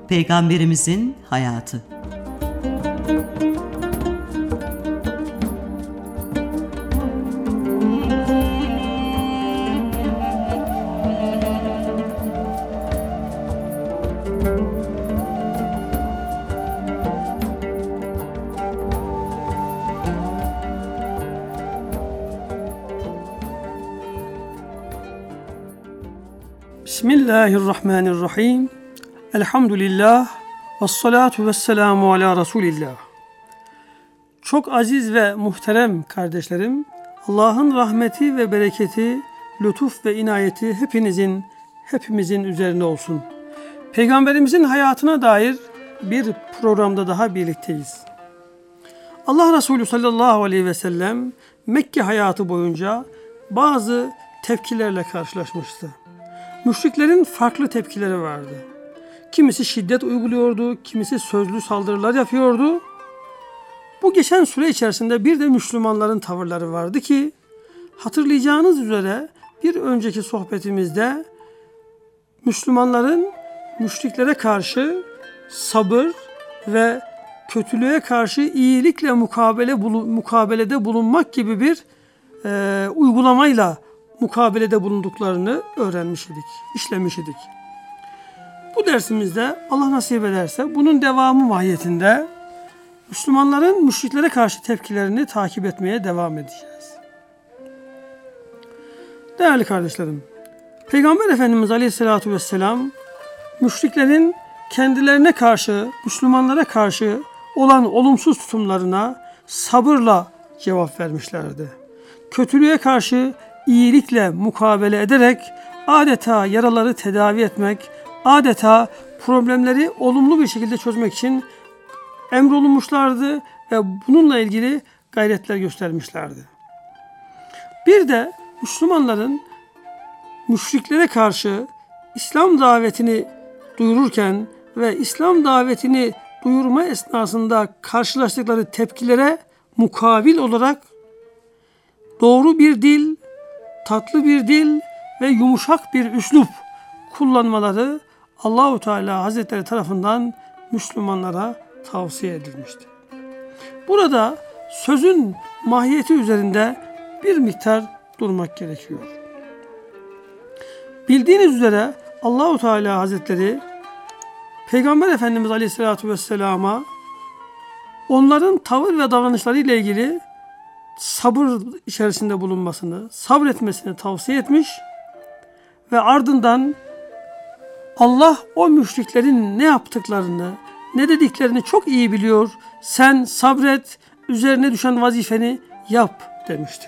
Peygamberimizin hayatı. Bismillahirrahmanirrahim. Elhamdülillah. Vessalatu vesselamu ala Resulillah. Çok aziz ve muhterem kardeşlerim, Allah'ın rahmeti ve bereketi, lütuf ve inayeti hepimizin üzerine olsun. Peygamberimizin hayatına dair bir programda daha birlikteyiz. Allah Resulü sallallahu aleyhi ve sellem Mekke hayatı boyunca bazı tepkilerle karşılaşmıştı. Müşriklerin farklı tepkileri vardı. Kimisi şiddet uyguluyordu, kimisi sözlü saldırılar yapıyordu. Bu geçen süre içerisinde bir de Müslümanların tavırları vardı ki, hatırlayacağınız üzere bir önceki sohbetimizde Müslümanların müşriklere karşı sabır ve kötülüğe karşı iyilikle mukabelede bulunmak gibi bir uygulamayla mukabelede bulunduklarını öğrenmiş idik, işlemiş idik. Bu dersimizde Allah nasip ederse bunun devamı mahiyetinde Müslümanların müşriklere karşı tepkilerini takip etmeye devam edeceğiz. Değerli kardeşlerim, Peygamber Efendimiz Aleyhisselatü Vesselam müşriklerin kendilerine karşı, Müslümanlara karşı olan olumsuz tutumlarına sabırla cevap vermişlerdi. Kötülüğe karşı iyilikle mukabele ederek adeta yaraları tedavi etmek, adeta problemleri olumlu bir şekilde çözmek için emrolunmuşlardı ve bununla ilgili gayretler göstermişlerdi. Bir de Müslümanların müşriklere karşı İslam davetini duyururken ve İslam davetini duyurma esnasında karşılaştıkları tepkilere mukabil olarak doğru bir dil, tatlı bir dil ve yumuşak bir üslup kullanmaları Allah-u Teala Hazretleri tarafından Müslümanlara tavsiye edilmişti. Burada sözün mahiyeti üzerinde bir miktar durmak gerekiyor. Bildiğiniz üzere Allah-u Teala Hazretleri Peygamber Efendimiz Aleyhisselatü Vesselam'a onların tavır ve davranışları ile ilgili sabır içerisinde bulunmasını, sabretmesini tavsiye etmiş ve ardından Allah o müşriklerin ne yaptıklarını, ne dediklerini çok iyi biliyor. Sen sabret, üzerine düşen vazifeni yap demişti.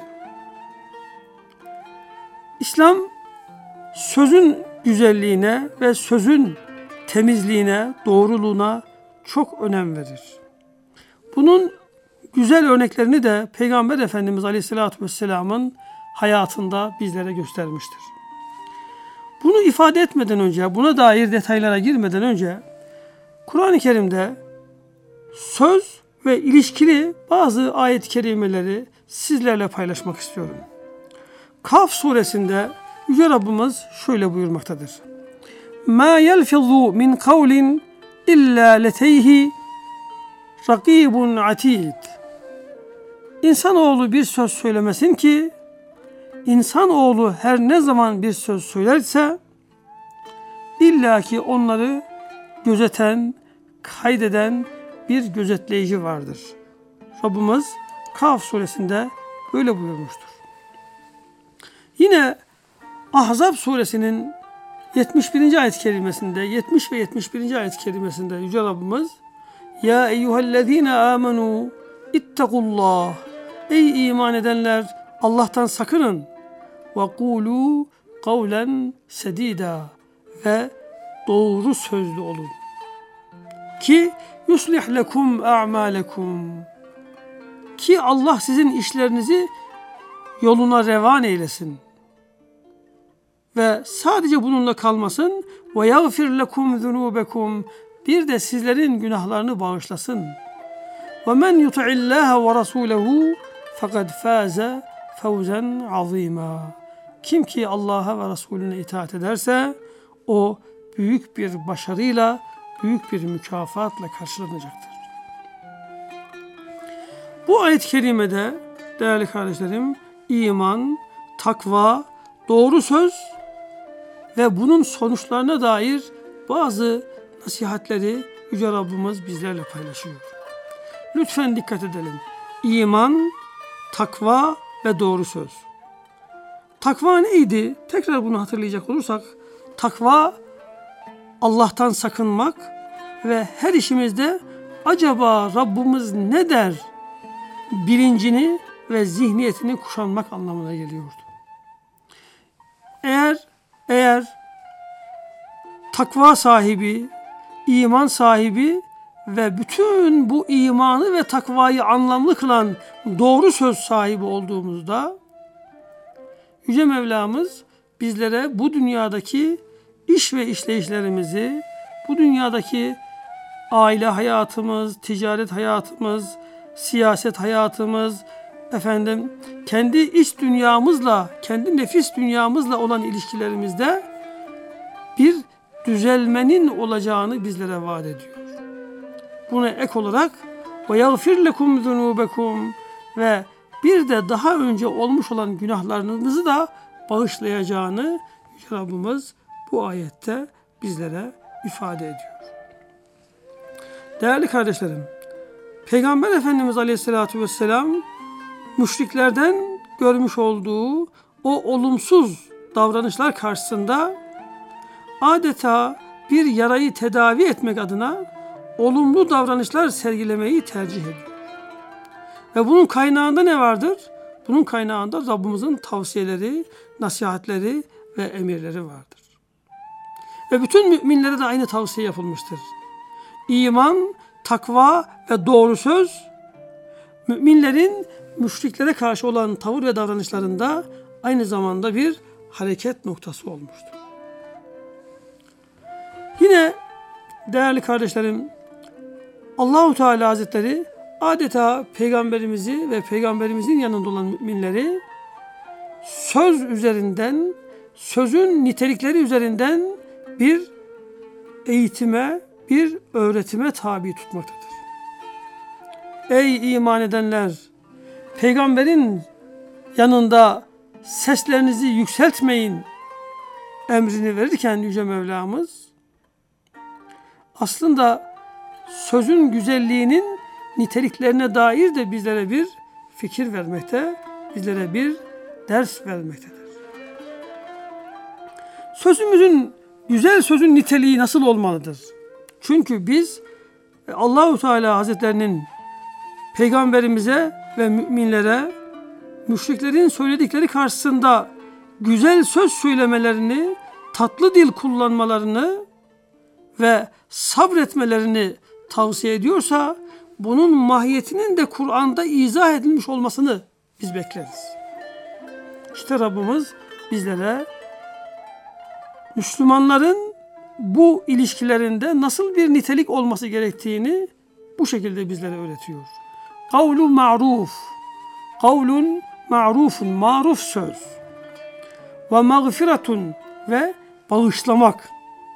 İslam sözün güzelliğine ve sözün temizliğine, doğruluğuna çok önem verir. Bunun güzel örneklerini de Peygamber Efendimiz Aleyhisselatü Vesselam'ın hayatında bizlere göstermiştir. Bunu ifade etmeden önce, buna dair detaylara girmeden önce Kur'an-ı Kerim'de söz ve ilişkili bazı ayet-i kerimeleri sizlerle paylaşmak istiyorum. Kaf suresinde Yüce Rabbimiz şöyle buyurmaktadır. مَا يَلْفِظُ مِنْ قَوْلٍ اِلَّا لَتَيْهِ رَقِيبٌ عَتِيدٌ. İnsanoğlu bir söz söylemesin ki, insanoğlu her ne zaman bir söz söylerse, illaki onları gözeten, kaydeden bir gözetleyici vardır. Rabbimiz Kaf suresinde böyle buyurmuştur. Yine Ahzab suresinin 71. ayet-i kerimesinde, 70 ve 71. ayet-i kerimesinde Yüce Rabbimiz Ya eyyühellezine amenu ittakullah. Ey iman edenler, Allah'tan sakının. Ve kulu kavlen sedida. Ve doğru sözlü olun. Ki yuslih lekum a'malekum. Ki Allah sizin işlerinizi yoluna revan eylesin. Ve sadece bununla kalmasın. Ve yagfir lekum zunubekum. Bir de sizlerin günahlarını bağışlasın. وَمَنْ يُطِعِ اللّٰهَ وَرَسُولَهُ فَقَدْ فَازَ فَوْزًا عَظِيمًا. Kim ki Allah'a ve Resulüne itaat ederse o büyük bir başarıyla büyük bir mükafatla karşılanacaktır. Bu ayet-i kerimede değerli kardeşlerim, iman, takva, doğru söz ve bunun sonuçlarına dair bazı nasihatleri Yüce Rabbimiz bizlerle paylaşıyor. Lütfen dikkat edelim. İman, takva ve doğru söz. Takva neydi? Tekrar bunu hatırlayacak olursak, takva Allah'tan sakınmak ve her işimizde acaba Rabbimiz ne der bilincini ve zihniyetini kuşanmak anlamına geliyordu. Eğer takva sahibi, iman sahibi ve bütün bu imanı ve takvayı anlamlı kılan doğru söz sahibi olduğumuzda Yüce Mevlamız bizlere bu dünyadaki iş ve işleyişlerimizi, bu dünyadaki aile hayatımız, ticaret hayatımız, siyaset hayatımız, kendi iç dünyamızla, kendi nefis dünyamızla olan ilişkilerimizde bir düzelmenin olacağını bizlere vaat ediyor. Buna ek olarak وَيَغْفِرْ لَكُمْ ذُنُوبَكُمْ ve bir de daha önce olmuş olan günahlarınızı da bağışlayacağını Yüce Rabbimiz bu ayette bizlere ifade ediyor. Değerli kardeşlerim, Peygamber Efendimiz Aleyhisselatü Vesselam müşriklerden görmüş olduğu o olumsuz davranışlar karşısında adeta bir yarayı tedavi etmek adına olumlu davranışlar sergilemeyi tercih ediyor. Ve bunun kaynağında ne vardır? Bunun kaynağında Rabbimizin tavsiyeleri, nasihatleri ve emirleri vardır. Ve bütün müminlere de aynı tavsiye yapılmıştır. İman, takva ve doğru söz, müminlerin müşriklere karşı olan tavır ve davranışlarında aynı zamanda bir hareket noktası olmuştur. Yine değerli kardeşlerim, Allah-u Teala Hazretleri adeta peygamberimizi ve peygamberimizin yanında olan müminleri söz üzerinden, sözün nitelikleri üzerinden bir eğitime, bir öğretime tabi tutmaktadır. Ey iman edenler! Peygamberin yanında seslerinizi yükseltmeyin emrini verirken Yüce Mevlamız aslında sözün güzelliğinin niteliklerine dair de bizlere bir fikir vermekte, bizlere bir ders vermektedir. Güzel sözün niteliği nasıl olmalıdır? Çünkü biz Allah-u Teala Hazretlerinin peygamberimize ve müminlere müşriklerin söyledikleri karşısında güzel söz söylemelerini, tatlı dil kullanmalarını ve sabretmelerini tavsiye ediyorsa bunun mahiyetinin de Kur'an'da izah edilmiş olmasını biz bekleriz. İşte Rabbimiz bizlere Müslümanların bu ilişkilerinde nasıl bir nitelik olması gerektiğini bu şekilde bizlere öğretiyor. Kavlun ma'ruf, kavlun ma'rufun, maruf söz ve mağfiretun ve bağışlamak.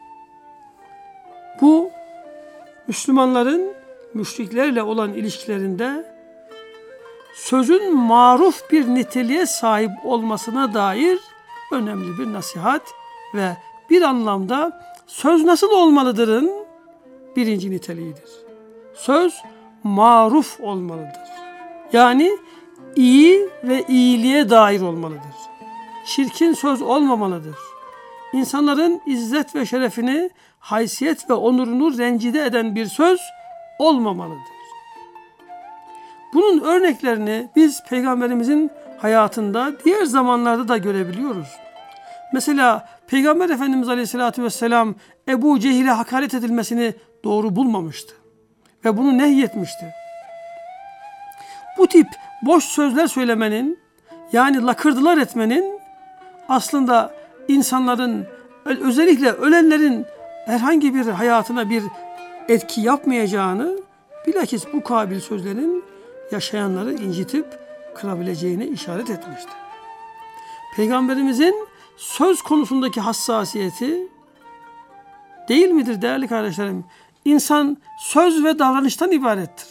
Bu Müslümanların müşriklerle olan ilişkilerinde sözün maruf bir niteliğe sahip olmasına dair önemli bir nasihat ve bir anlamda söz nasıl olmalıdırın birinci niteliğidir. Söz maruf olmalıdır. Yani iyi ve iyiliğe dair olmalıdır. Çirkin söz olmamalıdır. İnsanların izzet ve şerefini, haysiyet ve onurunu rencide eden bir söz olmamalıdır. Bunun örneklerini biz Peygamberimizin hayatında diğer zamanlarda da görebiliyoruz. Mesela Peygamber Efendimiz Aleyhisselatü Vesselam Ebu Cehil'e hakaret edilmesini doğru bulmamıştı. Ve bunu nehyetmişti. Bu tip boş sözler söylemenin, yani lakırdılar etmenin aslında insanların, özellikle ölenlerin herhangi bir hayatına bir etki yapmayacağını, bilakis bu kabil sözlerin yaşayanları incitip kırabileceğine işaret etmişti. Peygamberimizin söz konusundaki hassasiyeti değil midir değerli kardeşlerim? İnsan söz ve davranıştan ibarettir.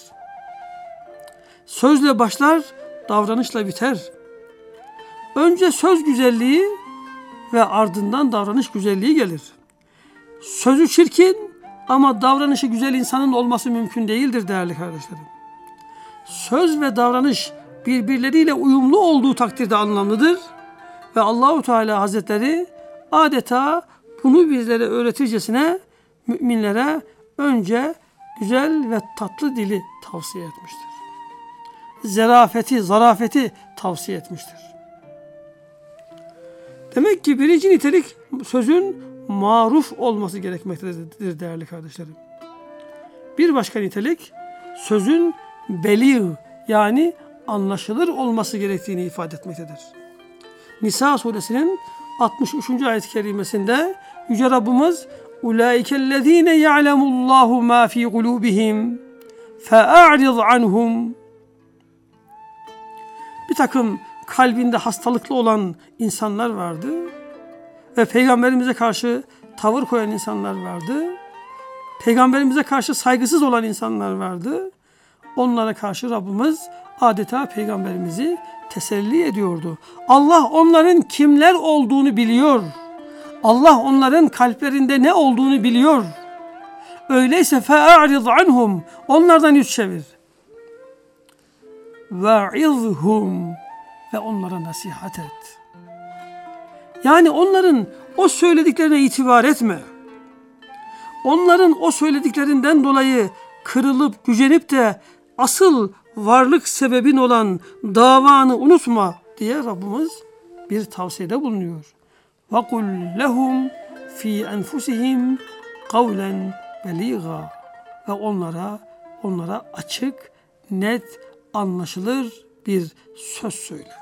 Sözle başlar, davranışla biter. Önce söz güzelliği ve ardından davranış güzelliği gelir. Sözü çirkin ama davranışı güzel insanın olması mümkün değildir değerli kardeşlerim. Söz ve davranış birbirleriyle uyumlu olduğu takdirde anlamlıdır ve Allahu Teala Hazretleri adeta bunu bizlere öğretircesine müminlere önce güzel ve tatlı dili tavsiye etmiştir. Zarafeti tavsiye etmiştir. Demek ki birinci nitelik sözün maruf olması gerekmektedir değerli kardeşlerim. Bir başka nitelik sözün belir yani anlaşılır olması gerektiğini ifade etmektedir. Nisa suresinin 63. ayet-i kerimesinde Yüce Rabbimiz "Ulaikellezine ya'lemullahu ma fi kulubihim fe'a'rid anhum." Bir takım kalbinde hastalıklı olan insanlar vardı ve Peygamberimize karşı tavır koyan insanlar vardı. Peygamberimize karşı saygısız olan insanlar vardı. Onlara karşı Rabbimiz adeta Peygamberimizi teselli ediyordu. Allah onların kimler olduğunu biliyor. Allah onların kalplerinde ne olduğunu biliyor. Öyleyse fe'a'rid anhum. Onlardan yüz çevir. Ve'izhum. Ve onlara nasihat et. Yani onların o söylediklerine itibar etme. Onların o söylediklerinden dolayı kırılıp gücenip de asıl varlık sebebin olan davanı unutma diye Rabbimiz bir tavsiyede bulunuyor. وَقُلْ لَهُمْ فِي أَنْفُسِهِمْ قَوْلًا بَلِيغًا Ve onlara açık, net, anlaşılır bir söz söyle.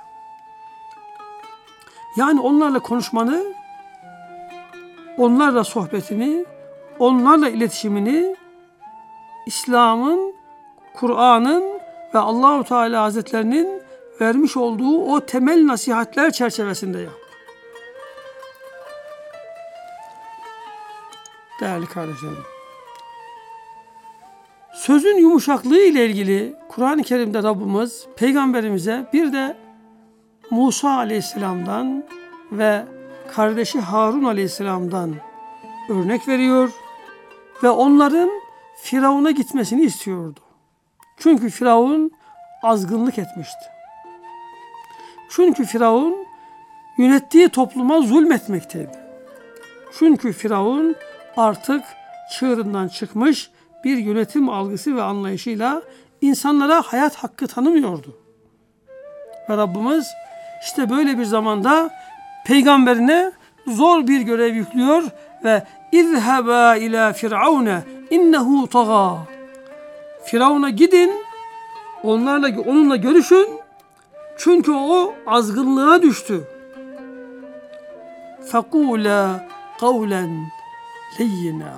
Yani onlarla konuşmanı, onlarla sohbetini, onlarla iletişimini İslam'ın, Kur'an'ın ve Allahu Teala Hazretlerinin vermiş olduğu o temel nasihatler çerçevesinde yap. Değerli kardeşlerim, sözün yumuşaklığı ile ilgili Kur'an-ı Kerim'de Rabbimiz Peygamberimize bir de Musa Aleyhisselam'dan ve kardeşi Harun Aleyhisselam'dan örnek veriyor ve onların Firavun'a gitmesini istiyordu. Çünkü Firavun azgınlık etmişti. Çünkü Firavun yönettiği topluma zulmetmekteydi. Çünkü Firavun artık çığırından çıkmış bir yönetim algısı ve anlayışıyla insanlara hayat hakkı tanımıyordu. Ve Rabbimiz işte böyle bir zamanda peygamberine zor bir görev yüklüyor ve İzheba ila Firavune innehu taga. Firavun'a gidin, onunla görüşün. Çünkü o azgınlığa düştü. Fekula kavlen leyyina.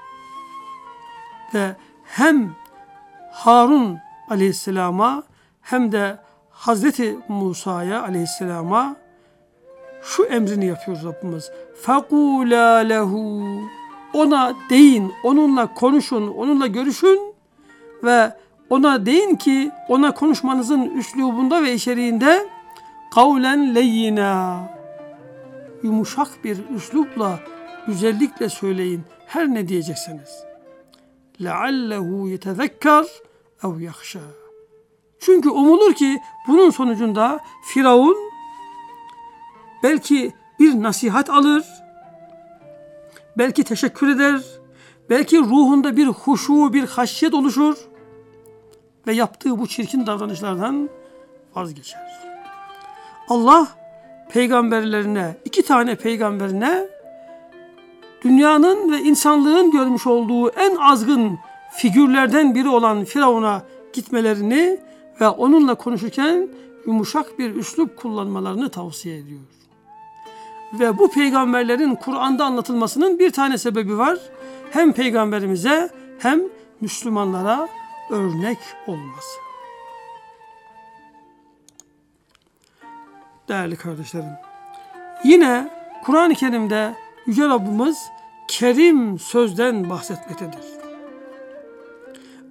Ve hem Harun Aleyhisselam'a hem de Hazreti Musa'ya Aleyhisselam'a şu emrini yapıyor Rabbimiz. Fekula lehu. Ona deyin, onunla konuşun, onunla görüşün ve ona deyin ki ona konuşmanızın üslubunda ve içeriğinde kavlen leyyina. Yumuşak bir üslupla, güzellikle söyleyin her ne diyecekseniz. لَعَلَّهُ يَتَذَكَّرْ اَوْ يَخْشَى. Çünkü umulur ki bunun sonucunda Firavun belki bir nasihat alır, belki teşekkür eder, belki ruhunda bir huşu, bir haşyet oluşur ve yaptığı bu çirkin davranışlardan vazgeçer. Allah peygamberlerine, 2 tane peygamberine dünyanın ve insanlığın görmüş olduğu en azgın figürlerden biri olan Firavun'a gitmelerini ve onunla konuşurken yumuşak bir üslup kullanmalarını tavsiye ediyor. Ve bu peygamberlerin Kur'an'da anlatılmasının bir tane sebebi var. Hem peygamberimize hem Müslümanlara örnek olması. Değerli kardeşlerim, yine Kur'an-ı Kerim'de Yüce Rabbimiz kerim sözden bahsetmektedir.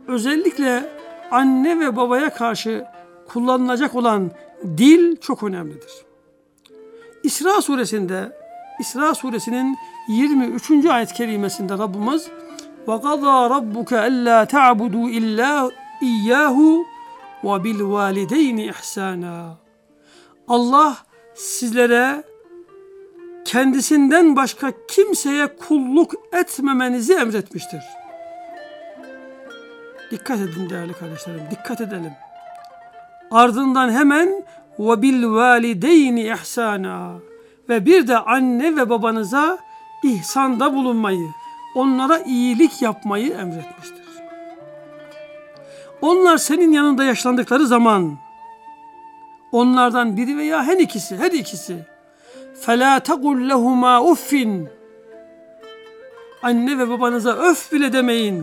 özellikle anne ve babaya karşı kullanılacak olan dil çok önemlidir. İsra suresinin 23. ayet-i kerimesinde Rabbimiz وَقَضَى رَبُّكَ أَلَّا تَعْبُدُوا إِلَّا إِيَّاهُ وَبِالْوَالِدَيْنِ إِحْسَانًا. Allah sizlere kendisinden başka kimseye kulluk etmemenizi emretmiştir. Dikkat edin değerli kardeşlerim, dikkat edelim. Ardından hemen وَبِالْوَالِدَيْنِ إِحْسَانًا ve bir de anne ve babanıza ihsanda bulunmayı, onlara iyilik yapmayı emretmiştir. Onlar senin yanında yaşlandıkları zaman onlardan biri veya her ikisi فَلَا تَقُلْ لَهُمَا اُفِّنْ anne ve babanıza öf bile demeyin.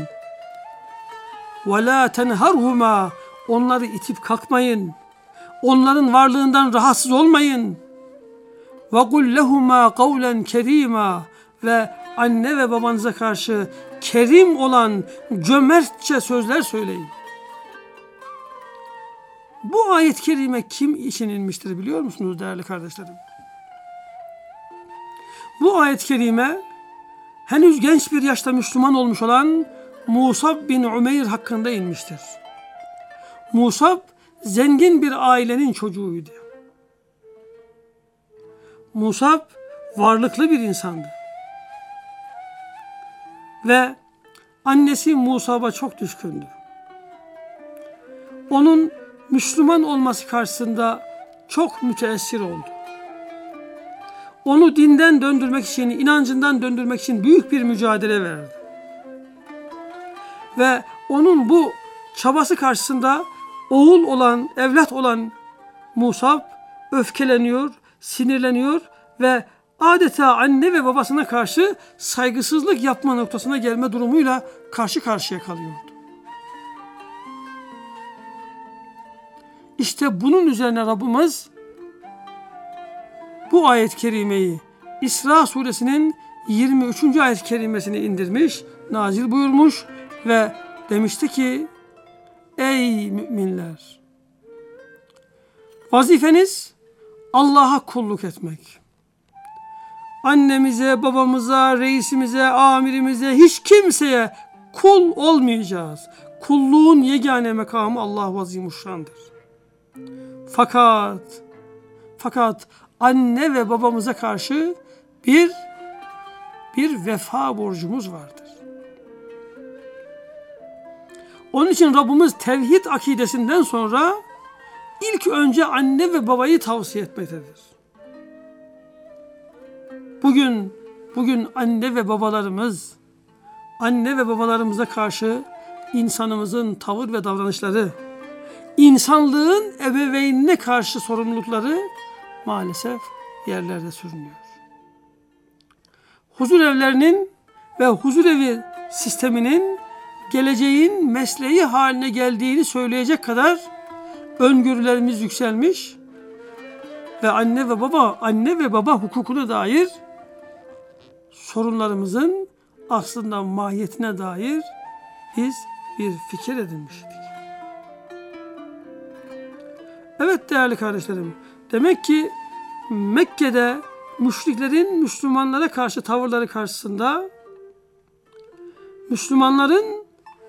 وَلَا تَنْهَرْهُمَا onları itip kalkmayın. Onların varlığından rahatsız olmayın. وَقُلْ لَهُمَا قَوْلًا كَرِيمًا ve anne ve babanıza karşı kerim olan cömertçe sözler söyleyin. Bu ayet-i kerime kim için inmiştir biliyor musunuz değerli kardeşlerim? Bu ayet-i kerime henüz genç bir yaşta Müslüman olmuş olan Musab bin Umeyr hakkında inmiştir. Musab zengin bir ailenin çocuğuydu. Musab varlıklı bir insandı. Ve annesi Musab'a çok düşkündü. Onun Müslüman olması karşısında çok müteessir oldu. Onu dinden döndürmek için, inancından döndürmek için büyük bir mücadele verdi. Ve onun bu çabası karşısında evlat olan Musab öfkeleniyor, sinirleniyor ve adeta anne ve babasına karşı saygısızlık yapma noktasına gelme durumuyla karşı karşıya kalıyordu. İşte bunun üzerine Rabbimiz bu ayet-i kerimeyi İsra suresinin 23. ayet-i kerimesini indirmiş, nazil buyurmuş ve demişti ki: ey müminler! Vazifeniz Allah'a kulluk etmek. Annemize, babamıza, reisimize, amirimize, hiç kimseye kul olmayacağız. Kulluğun yegane makamı Allah azimuşşandır. Fakat anne ve babamıza karşı bir vefa borcumuz vardır. Onun için Rabbimiz tevhid akidesinden sonra ilk önce anne ve babayı tavsiye etmektedir. Bugün anne ve babalarımıza karşı insanımızın tavır ve davranışları, insanlığın ebeveynine karşı sorumlulukları maalesef yerlerde sürünüyor. Huzur evlerinin ve huzurevi sisteminin geleceğin mesleği haline geldiğini söyleyecek kadar öngörülerimiz yükselmiş ve anne ve baba hukukuna dair sorunlarımızın aslında mahiyetine dair biz bir fikir edinmiştik. Evet değerli kardeşlerim, demek ki Mekke'de müşriklerin Müslümanlara karşı tavırları karşısında Müslümanların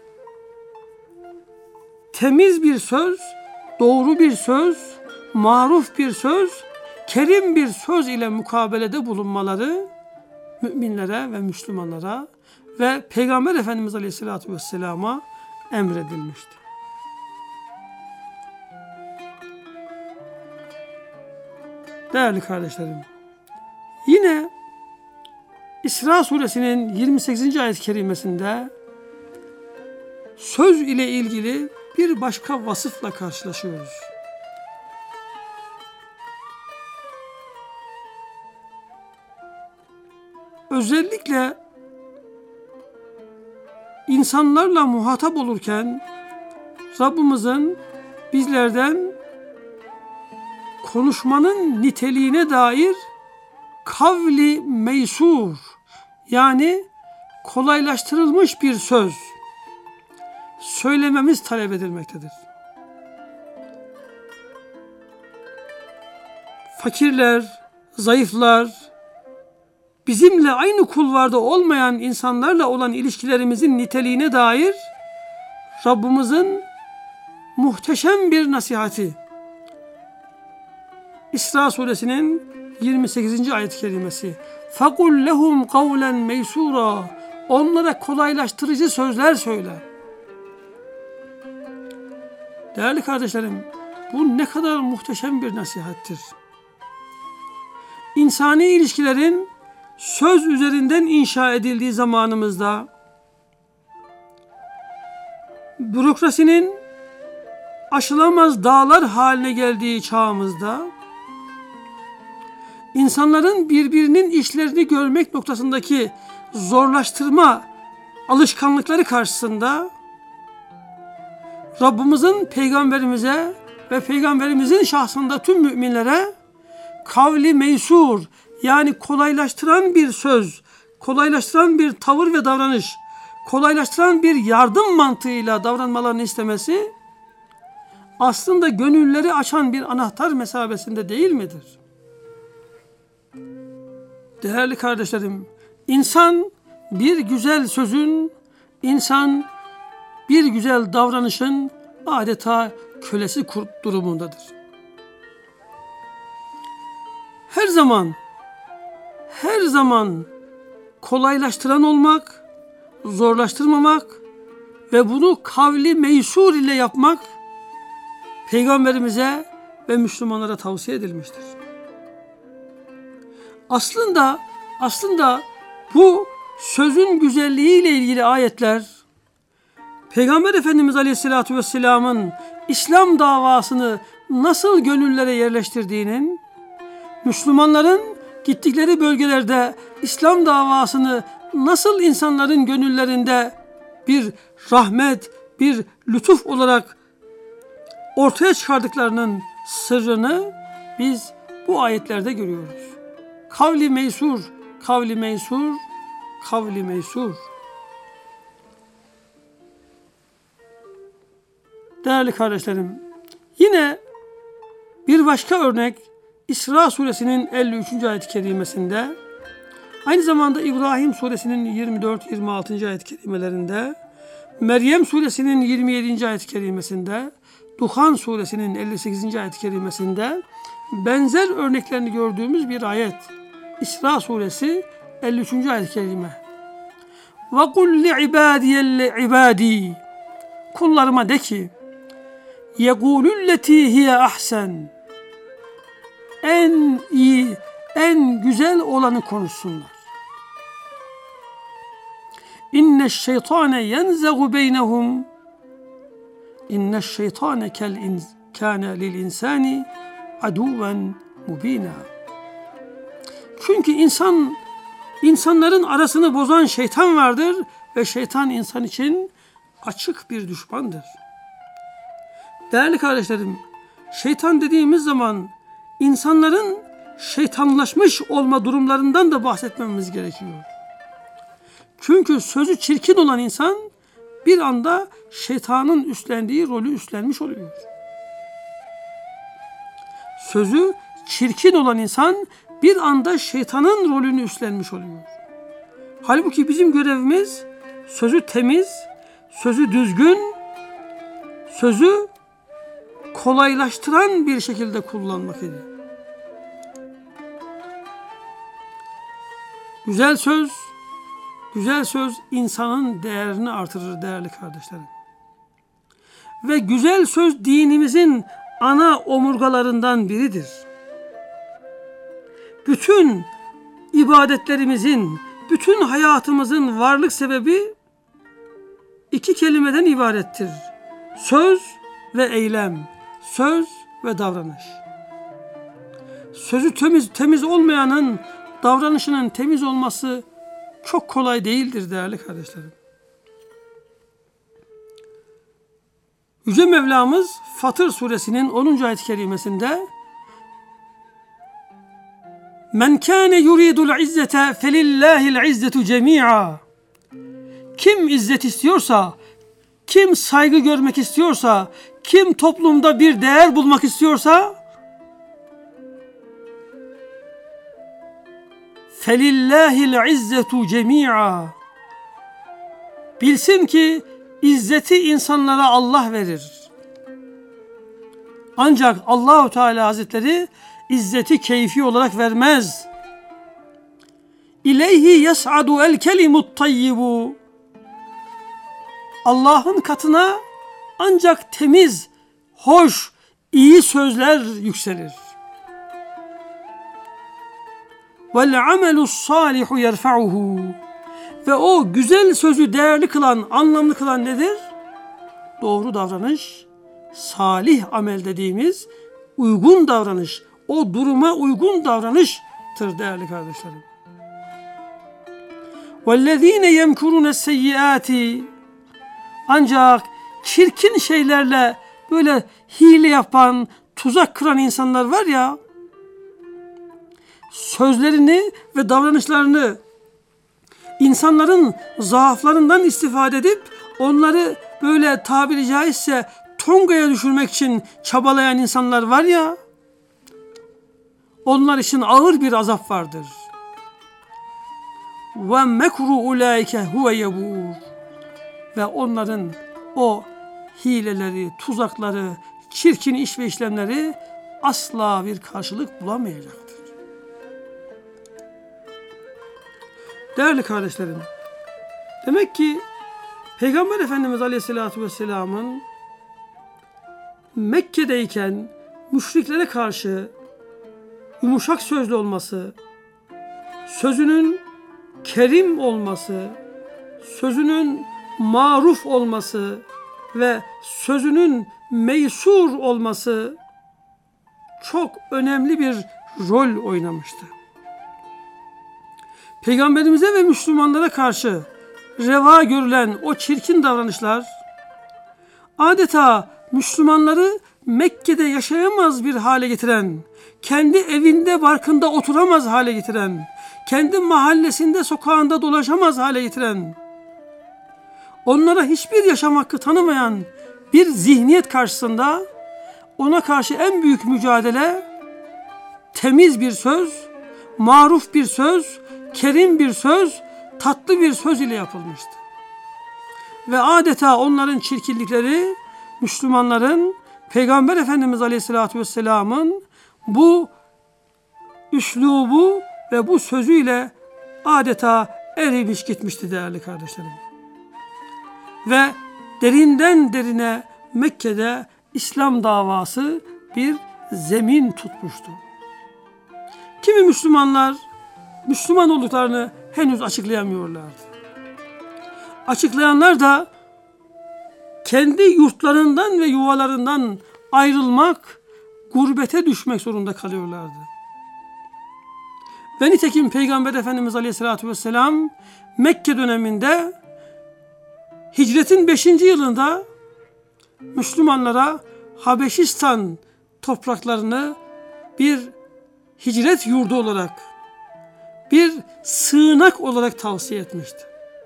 temiz bir söz, doğru bir söz, maruf bir söz, kerim bir söz ile mukabelede bulunmaları müminlere ve Müslümanlara ve Peygamber Efendimiz Aleyhisselatü Vesselam'a emredilmişti. Değerli kardeşlerim, yine İsra suresinin 28. ayet-i kerimesinde söz ile ilgili bir başka vasıfla karşılaşıyoruz. Özellikle insanlarla muhatap olurken Rabbimizin bizlerden konuşmanın niteliğine dair kavli meysur, yani kolaylaştırılmış bir söz söylememiz talep edilmektedir. Fakirler, zayıflar, bizimle aynı kulvarda olmayan insanlarla olan ilişkilerimizin niteliğine dair Rabbimizin muhteşem bir nasihati. İsra suresinin 28. ayet-i kerimesi. فَقُلْ لَهُمْ قَوْلًا مَيْسُورًا. Onlara kolaylaştırıcı sözler söyle. Değerli kardeşlerim, bu ne kadar muhteşem bir nasihattir. İnsani ilişkilerin söz üzerinden inşa edildiği zamanımızda, bürokrasinin aşılamaz dağlar haline geldiği çağımızda, insanların birbirinin işlerini görmek noktasındaki zorlaştırma alışkanlıkları karşısında Rabbimizin peygamberimize ve peygamberimizin şahsında tüm müminlere kavli meysur, yani kolaylaştıran bir söz, kolaylaştıran bir tavır ve davranış, kolaylaştıran bir yardım mantığıyla davranmalarını istemesi aslında gönülleri açan bir anahtar mesabesinde değil midir? Değerli kardeşlerim, insan bir güzel sözün, insan bir güzel davranışın adeta kölesi durumundadır. Her zaman kolaylaştıran olmak, zorlaştırmamak ve bunu kavli meysur ile yapmak Peygamberimize ve Müslümanlara tavsiye edilmiştir. Aslında bu sözün güzelliği ile ilgili ayetler Peygamber Efendimiz Aleyhisselatü Vesselam'ın İslam davasını nasıl gönüllere yerleştirdiğinin, Müslümanların gittikleri bölgelerde İslam davasını nasıl insanların gönüllerinde bir rahmet, bir lütuf olarak ortaya çıkardıklarının sırrını biz bu ayetlerde görüyoruz. Kavli meysur, kavli meysur, kavli meysur. Değerli kardeşlerim, yine bir başka örnek İsra suresinin 53. ayet-i kerimesinde, aynı zamanda İbrahim suresinin 24-26. ayet-i kerimelerinde, Meryem suresinin 27. ayet-i kerimesinde, Duhan suresinin 58. ayet-i kerimesinde benzer örneklerini gördüğümüz bir ayet. İsra suresi 53. ayet-i kerime. وَقُلْ لِعِبَادِيَ الْعِبَادِي. Kullarıma de ki, يَقُولُ الَّتِي هِيَ أَحْسَنُ. En iyi, en güzel olanı konuşsunlar. İnne şeytane yenzeğu beynehum. İnne şeytane kâne lil insani aduven mubina. Çünkü insanların arasını bozan şeytan vardır ve şeytan insan için açık bir düşmandır. Değerli kardeşlerim, şeytan dediğimiz zaman insanların şeytanlaşmış olma durumlarından da bahsetmemiz gerekiyor. Çünkü sözü çirkin olan insan bir anda şeytanın üstlendiği rolü üstlenmiş oluyor. Sözü çirkin olan insan bir anda şeytanın rolünü üstlenmiş oluyor. Halbuki bizim görevimiz sözü temiz, sözü düzgün, sözü kolaylaştıran bir şekilde kullanmak idi. Güzel söz insanın değerini artırır değerli kardeşlerim. Ve güzel söz dinimizin ana omurgalarından biridir. Bütün ibadetlerimizin, bütün hayatımızın varlık sebebi iki kelimeden ibarettir. Söz ve eylem, söz ve davranış. Sözü temiz olmayanın davranışının temiz olması çok kolay değildir değerli kardeşlerim. Yüce Mevlamız Fatır suresinin 10. ayet-i kerimesinde Men kâne yuridul izzete felillâhil izzetu cemî'a. Kim izzet istiyorsa kim saygı görmek istiyorsa, kim toplumda bir değer bulmak istiyorsa فَلِلَّهِ الْعِزَّةُ جَمِيعًا bilsin ki izzeti insanlara Allah verir. Ancak Allahu Teala Hazretleri izzeti keyfi olarak vermez. İleyhi yes'adu el kelimut tayyibu. Allah'ın katına ancak temiz, hoş, iyi sözler yükselir. Vel amelus salihu yerfa'uhu. Ve o güzel sözü değerli kılan, anlamlı kılan nedir? Doğru davranış, salih amel dediğimiz uygun davranış, o duruma uygun davranıştır değerli kardeşlerim. وَالَّذ۪ينَ يَمْكُرُونَ السَّيِّئَاتِ Ancak çirkin şeylerle böyle hile yapan, tuzak kıran insanlar var ya, sözlerini ve davranışlarını insanların zaaflarından istifade edip onları böyle tabiri caizse tongaya düşürmek için çabalayan insanlar var ya, onlar için ağır bir azap vardır. Ve mekru ulaike huve yebur. Ve onların o hileleri, tuzakları, çirkin iş ve işlemleri asla bir karşılık bulamayacaktır. Değerli kardeşlerim, demek ki Peygamber Efendimiz Aleyhisselatü Vesselam'ın Mekke'deyken müşriklere karşı yumuşak sözlü olması, sözünün kerim olması, sözünün maruf olması ve sözünün meysur olması çok önemli bir rol oynamıştı. Peygamberimize ve Müslümanlara karşı reva görülen o çirkin davranışlar adeta Müslümanları Mekke'de yaşayamaz bir hale getiren, kendi evinde barkında oturamaz hale getiren, kendi mahallesinde sokağında dolaşamaz hale getiren, onlara hiçbir yaşam hakkı tanımayan bir zihniyet karşısında ona karşı en büyük mücadele temiz bir söz, maruf bir söz, kerim bir söz, tatlı bir söz ile yapılmıştı. Ve adeta onların çirkinlikleri Müslümanların Peygamber Efendimiz Aleyhisselatü Vesselam'ın bu üslubu ve bu sözüyle adeta erimiş gitmişti değerli kardeşlerim. Ve derinden derine Mekke'de İslam davası bir zemin tutmuştu. Kimi Müslümanlar Müslüman olduklarını henüz açıklayamıyorlardı. Açıklayanlar da kendi yurtlarından ve yuvalarından ayrılmak, gurbete düşmek zorunda kalıyorlardı. Ve nitekim Peygamber Efendimiz Aleyhisselatü Vesselam Mekke döneminde hicretin 5. yılında Müslümanlara Habeşistan topraklarını bir hicret yurdu olarak, bir sığınak olarak tavsiye etmişti.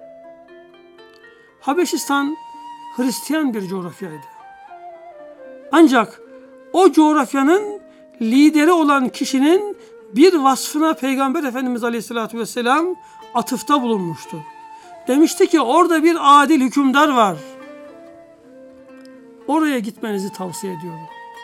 Habeşistan Hristiyan bir coğrafyaydı. Ancak o coğrafyanın lideri olan kişinin bir vasfına Peygamber Efendimiz Aleyhisselatü Vesselam atıfta bulunmuştu. Demişti ki orada bir adil hükümdar var. Oraya gitmenizi tavsiye ediyorum.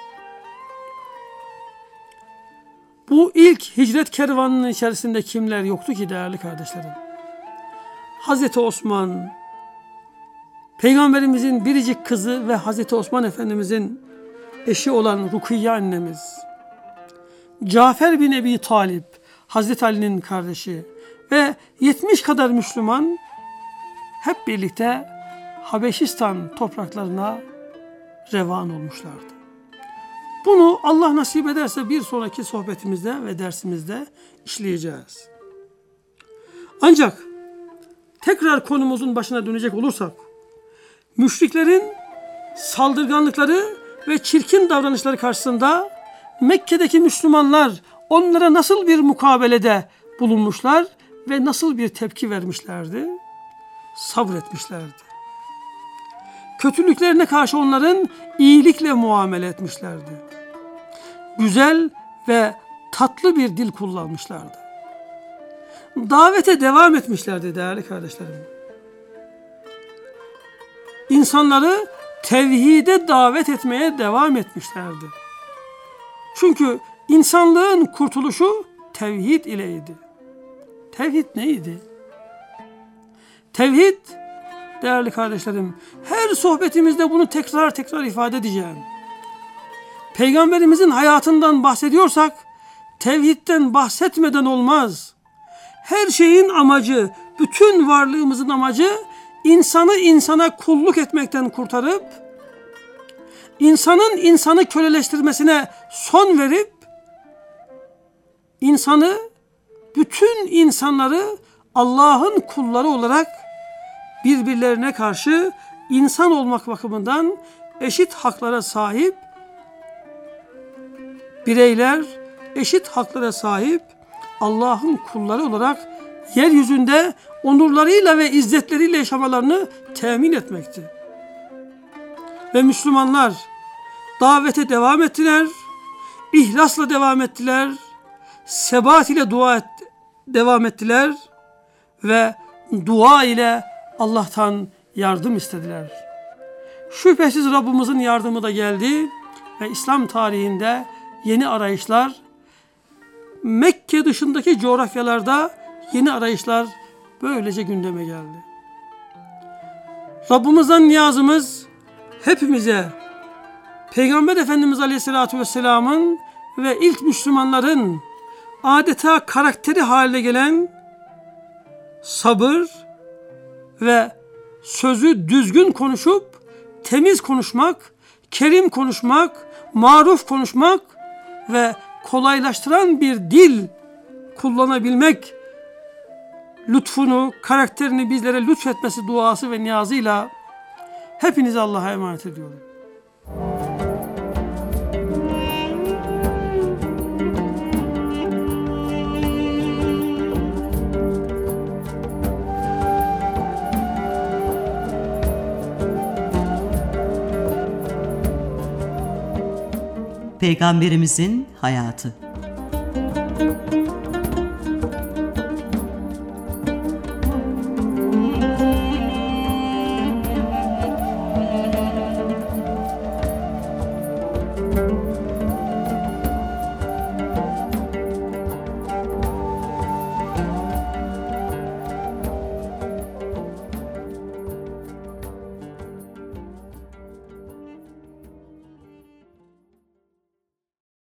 Bu ilk hicret kervanının içerisinde kimler yoktu ki değerli kardeşlerim? Hazreti Osman, Peygamberimizin biricik kızı ve Hazreti Osman Efendimizin eşi olan Rukiye annemiz, Cafer bin Ebi Talip, Hazreti Ali'nin kardeşi ve 70 kadar Müslüman hep birlikte Habeşistan topraklarına revan olmuşlardı. Bunu Allah nasip ederse bir sonraki sohbetimizde ve dersimizde işleyeceğiz. Ancak tekrar konumuzun başına dönecek olursak, müşriklerin saldırganlıkları ve çirkin davranışları karşısında Mekke'deki Müslümanlar onlara nasıl bir mukabelede bulunmuşlar ve nasıl bir tepki vermişlerdi? Sabretmişlerdi. kötülüklerine karşı onların iyilikle muamele etmişlerdi. Güzel ve tatlı bir dil kullanmışlardı. Davete devam etmişlerdi değerli kardeşlerim. İnsanları tevhide davet etmeye devam etmişlerdi. Çünkü insanlığın kurtuluşu tevhid ileydi. Tevhid neydi? Tevhid, değerli kardeşlerim, her sohbetimizde bunu tekrar ifade edeceğim. Peygamberimizin hayatından bahsediyorsak, tevhidden bahsetmeden olmaz. Her şeyin amacı, bütün varlığımızın amacı, insanı insana kulluk etmekten kurtarıp, insanın insanı köleleştirmesine son verip, bütün insanları Allah'ın kulları olarak birbirlerine karşı insan olmak bakımından eşit haklara sahip bireyler, eşit haklara sahip Allah'ın kulları olarak yeryüzünde onurlarıyla ve izzetleriyle yaşamalarını temin etmekti. Ve Müslümanlar davete devam ettiler, ihlasla devam ettiler, sebat ile devam ettiler ve dua ile Allah'tan yardım istediler. Şüphesiz Rabbimizin yardımı da geldi ve İslam tarihinde yeni arayışlar, Mekke dışındaki coğrafyalarda yeni arayışlar böylece gündeme geldi. Rabbimizden niyazımız hepimize Peygamber Efendimiz Aleyhisselatü Vesselam'ın ve ilk Müslümanların adeta karakteri haline gelen sabır ve sözü düzgün konuşup temiz konuşmak, kerim konuşmak, maruf konuşmak ve kolaylaştıran bir dil kullanabilmek lütfunu, karakterini bizlere lütfetmesi duası ve niyazıyla hepinizi Allah'a emanet ediyorum. Peygamberimizin hayatı.